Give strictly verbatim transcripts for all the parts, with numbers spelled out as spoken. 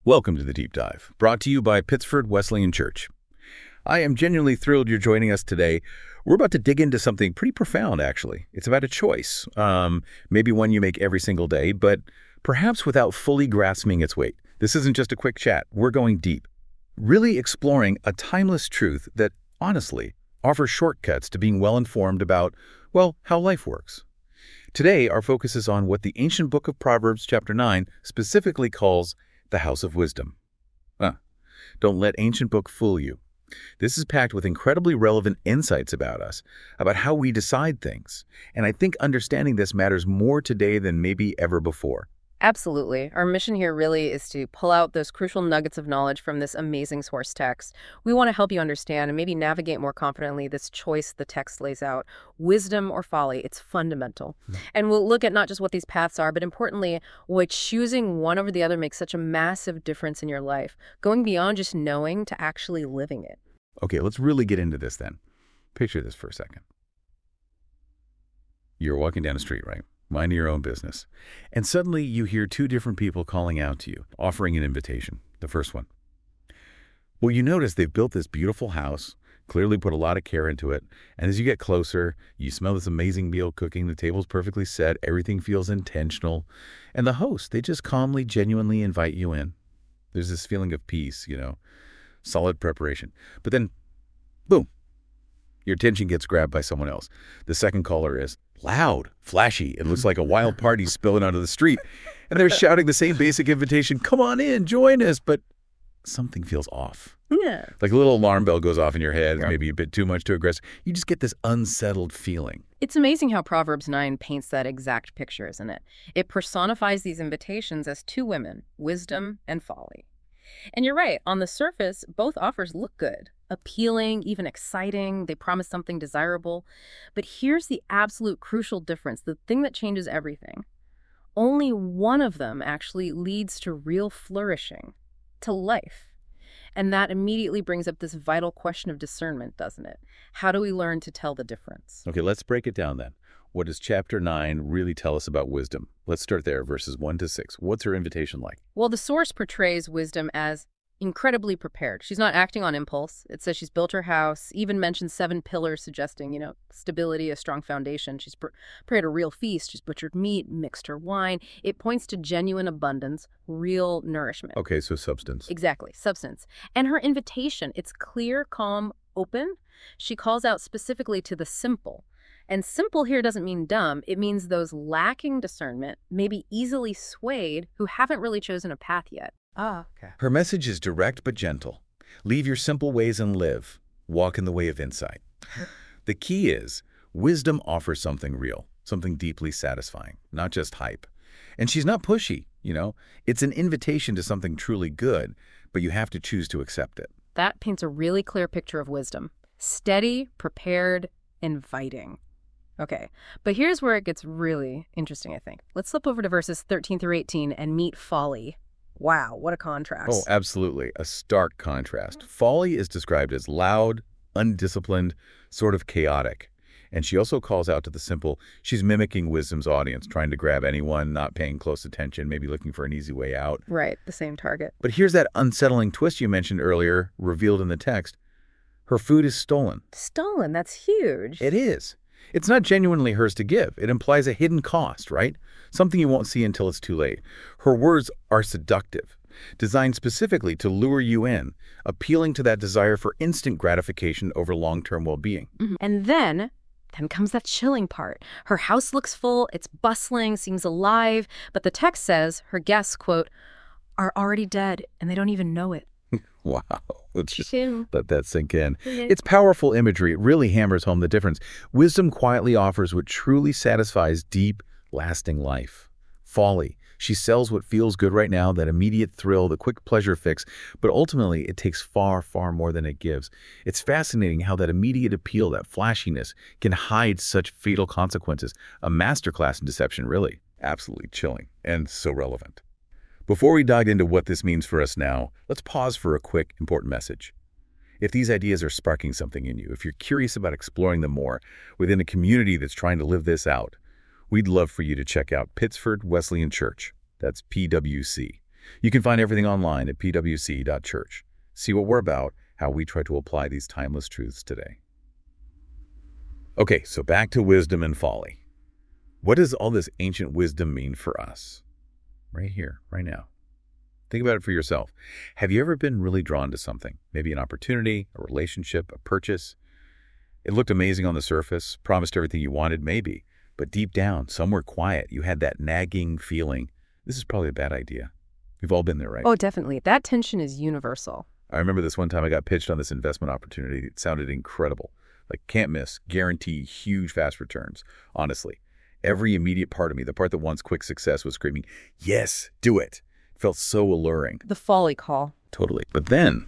Welcome to the Deep Dive, brought to you by Pittsford Wesleyan Church. I am genuinely thrilled you're joining us today. We're about to dig into something pretty profound, actually. It's about a choice, um, maybe one you make every single day, but perhaps without fully grasping its weight. This isn't just a quick chat. We're going deep, really exploring a timeless truth that, honestly, offers shortcuts to being well-informed about, well, how life works. Today, our focus is on what the ancient book of Proverbs, chapter nine, specifically calls the house of wisdom. Huh. Don't let ancient book fool you. This is packed with incredibly relevant insights about us, about how we decide things. And I think understanding this matters more today than maybe ever before. Absolutely. Our mission here really is to pull out those crucial nuggets of knowledge from this amazing source text. We want to help you understand and maybe navigate more confidently this choice the text lays out. Wisdom or folly, it's fundamental. Mm. And we'll look at not just what these paths are, but importantly, why choosing one over the other makes such a massive difference in your life, going beyond just knowing to actually living it. Okay, let's really get into this then. Picture this for a second. You're walking down the street, right? Minding your own business. And suddenly you hear two different people calling out to you, offering an invitation. The first one. Well, you notice they've built this beautiful house, clearly put a lot of care into it. And as you get closer, you smell this amazing meal cooking. The table's perfectly set. Everything feels intentional. And the host, they just calmly, genuinely invite you in. There's this feeling of peace, you know, solid preparation. But then, boom, your attention gets grabbed by someone else. The second caller is loud, flashy. It looks like a wild party spilling onto the street. And they're shouting the same basic invitation, come on in, join us. But something feels off. Yeah. Like a little alarm bell goes off in your head, Yeah. maybe a bit too much, too aggressive. You just get this unsettled feeling. It's amazing how Proverbs nine paints that exact picture, isn't it? It personifies these invitations as two women, wisdom and folly. And you're right, on the surface, both offers look good, appealing, even exciting. They promise something desirable. But here's the absolute crucial difference, the thing that changes everything. Only one of them actually leads to real flourishing, to life. And that immediately brings up this vital question of discernment, doesn't it? How do we learn to tell the difference? Okay, let's break it down then. What does chapter nine really tell us about wisdom? Let's start there, verses one to six. What's her invitation like? Well, the source portrays wisdom as incredibly prepared. She's not acting on impulse. It says she's built her house, even mentions seven pillars suggesting, you know, stability, a strong foundation. She's pre- prepared a real feast. She's butchered meat, mixed her wine. It points to genuine abundance, real nourishment. Okay, so substance. Exactly, substance. And her invitation, it's clear, calm, open. She calls out specifically to the simple. And simple here doesn't mean dumb. It means those lacking discernment, maybe easily swayed, who haven't really chosen a path yet. Ah, okay. Her message is direct but gentle. Leave your simple ways and live. Walk in the way of insight. The key is, wisdom offers something real, something deeply satisfying, not just hype. And she's not pushy, you know. It's an invitation to something truly good, but you have to choose to accept it. That paints a really clear picture of wisdom. Steady, prepared, inviting. Okay, but here's where it gets really interesting, I think. Let's flip over to verses thirteen through eighteen and meet folly. Wow, what a contrast. Oh, absolutely. A stark contrast. Folly is described as loud, undisciplined, sort of chaotic. And she also calls out to the simple. She's mimicking wisdom's audience, trying to grab anyone, not paying close attention, maybe looking for an easy way out. Right, the same target. But here's that unsettling twist you mentioned earlier, revealed in the text. Her food is stolen. Stolen, that's huge. It is. It's not genuinely hers to give. It implies a hidden cost, right? Something you won't see until it's too late. Her words are seductive, designed specifically to lure you in, appealing to that desire for instant gratification over long-term well-being. Mm-hmm. And then, then comes that chilling part. Her house looks full, it's bustling, seems alive, but the text says her guests, quote, are already dead and they don't even know it. Wow. Let's just let that sink in. Mm-hmm. It's powerful imagery. It really hammers home the difference. Wisdom quietly offers what truly satisfies deep, lasting life. Folly. She sells what feels good right now, that immediate thrill, the quick pleasure fix, but ultimately it takes far, far more than it gives. It's fascinating how that immediate appeal, that flashiness, can hide such fatal consequences. A masterclass in deception, really. Absolutely chilling and so relevant. Before we dive into what this means for us now, let's pause for a quick, important message. If these ideas are sparking something in you, if you're curious about exploring them more within a community that's trying to live this out, we'd love for you to check out Pittsford Wesleyan Church. That's P W C. You can find everything online at p w c dot church. See what we're about, how we try to apply these timeless truths today. Okay, so back to wisdom and folly. What does all this ancient wisdom mean for us? Right here, right now. Think about it for yourself. Have you ever been really drawn to something? Maybe an opportunity, a relationship, a purchase? It looked amazing on the surface, promised everything you wanted, maybe. But deep down, somewhere quiet, you had that nagging feeling, this is probably a bad idea. We've all been there, right? Oh, definitely. That tension is universal. I remember this one time I got pitched on this investment opportunity. It sounded incredible. Like, can't miss, guarantee huge fast returns. Honestly, every immediate part of me, the part that wants quick success, was screaming, yes, do it. It felt so alluring. The folly call. Totally. But then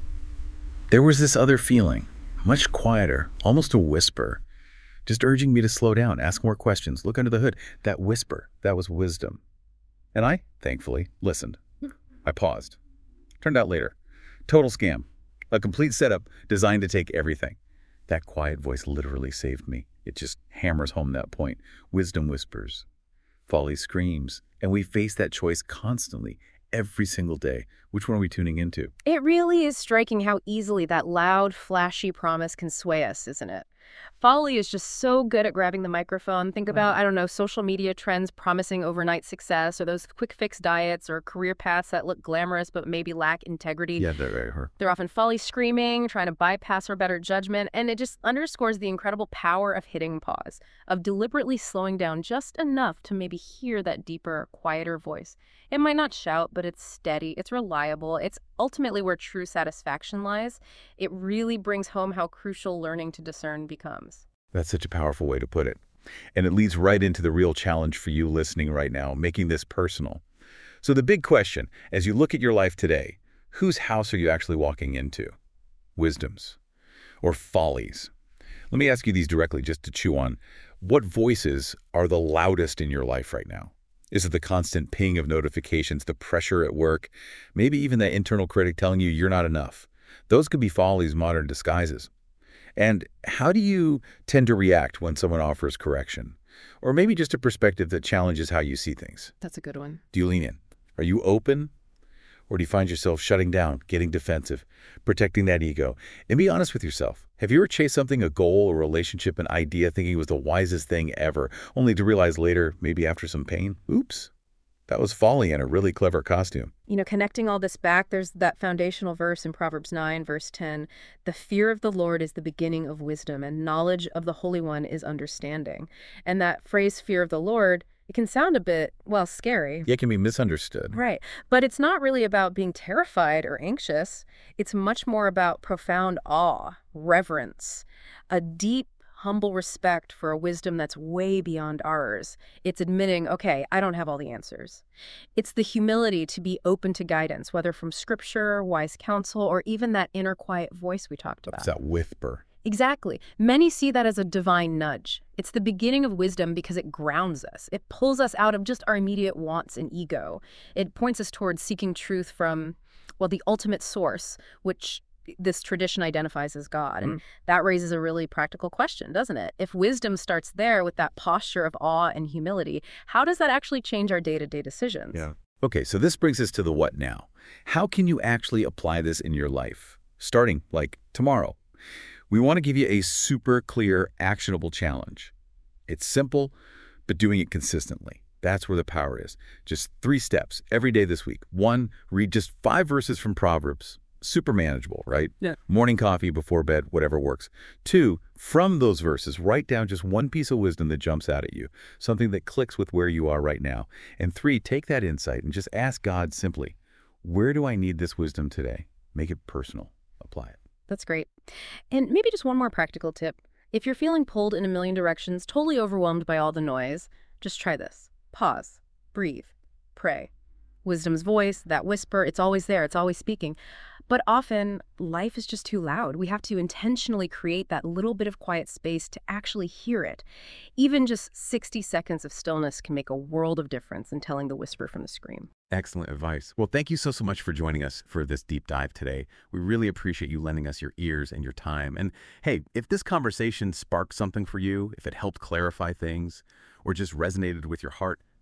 there was this other feeling, much quieter, almost a whisper, just urging me to slow down, ask more questions, look under the hood. That whisper, that was wisdom. And I, thankfully, listened. I paused. Turned out later, total scam. A complete setup designed to take everything. That quiet voice literally saved me. It just hammers home that point. Wisdom whispers, folly screams, and we face that choice constantly, every single day. Which one are we tuning into? It really is striking how easily that loud, flashy promise can sway us, isn't it? Folly is just so good at grabbing the microphone. Think about, I don't know, social media trends promising overnight success, or those quick fix diets, or career paths that look glamorous but maybe lack integrity. Yeah, they're very hard. They're often folly screaming, trying to bypass our better judgment, and it just underscores the incredible power of hitting pause, of deliberately slowing down just enough to maybe hear that deeper, quieter voice. It might not shout, but it's steady, it's reliable, it's ultimately where true satisfaction lies. It really brings home how crucial learning to discern becomes. That's such a powerful way to put it. And it leads right into the real challenge for you listening right now, making this personal. So the big question, as you look at your life today, whose house are you actually walking into? Wisdom's or follies? Let me ask you these directly just to chew on. What voices are the loudest in your life right now? Is it the constant ping of notifications, the pressure at work, maybe even that internal critic telling you you're not enough? Those could be folly's modern disguises. And how do you tend to react when someone offers correction? Or maybe just a perspective that challenges how you see things? That's a good one. Do you lean in? Are you open? Or do you find yourself shutting down, getting defensive, protecting that ego? And be honest with yourself. Have you ever chased something, a goal, a relationship, an idea, thinking it was the wisest thing ever, only to realize later, maybe after some pain, oops, that was folly in a really clever costume? You know, connecting all this back, there's that foundational verse in Proverbs nine, verse ten. The fear of the Lord is the beginning of wisdom, and knowledge of the Holy One is understanding. And that phrase, fear of the Lord, it can sound a bit, well, scary. Yeah, it can be misunderstood. Right. But it's not really about being terrified or anxious. It's much more about profound awe, reverence, a deep, humble respect for a wisdom that's way beyond ours. It's admitting, okay, I don't have all the answers. It's the humility to be open to guidance, whether from scripture, wise counsel, or even that inner quiet voice we talked about. It's that whisper. Exactly. Many see that as a divine nudge. It's the beginning of wisdom because it grounds us. It pulls us out of just our immediate wants and ego. It points us towards seeking truth from, well, the ultimate source, which this tradition identifies as God. And that raises a really practical question, doesn't it? If wisdom starts there with that posture of awe and humility, how does that actually change our day-to-day decisions? Yeah. Okay, so this brings us to the what now. How can you actually apply this in your life, starting like tomorrow? We want to give you a super clear, actionable challenge. It's simple, but doing it consistently. That's where the power is. Just three steps every day this week. One, read just five verses from Proverbs. Super manageable, right? Yeah. Morning coffee, before bed, whatever works. Two, from those verses, write down just one piece of wisdom that jumps out at you, something that clicks with where you are right now. And three, take that insight and just ask God simply, where do I need this wisdom today? Make it personal. Apply it. That's great. And maybe just one more practical tip. If you're feeling pulled in a million directions, totally overwhelmed by all the noise, just try this. Pause. Breathe. Pray. Wisdom's voice, that whisper, it's always there. It's always speaking. But often, life is just too loud. We have to intentionally create that little bit of quiet space to actually hear it. Even just sixty seconds of stillness can make a world of difference in telling the whisper from the scream. Excellent advice. Well, thank you so, so much for joining us for this deep dive today. We really appreciate you lending us your ears and your time. And hey, if this conversation sparked something for you, if it helped clarify things, or just resonated with your heart,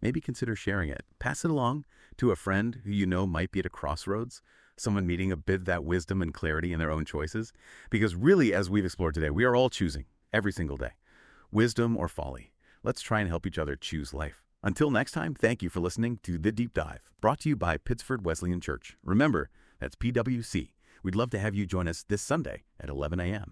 maybe consider sharing it. Pass it along to a friend who you know might be at a crossroads, someone needing a bit of that wisdom and clarity in their own choices. Because really, as we've explored today, we are all choosing every single day. Wisdom or folly. Let's try and help each other choose life. Until next time, thank you for listening to The Deep Dive, brought to you by Pittsford Wesleyan Church. Remember, that's P W C. We'd love to have you join us this Sunday at eleven a m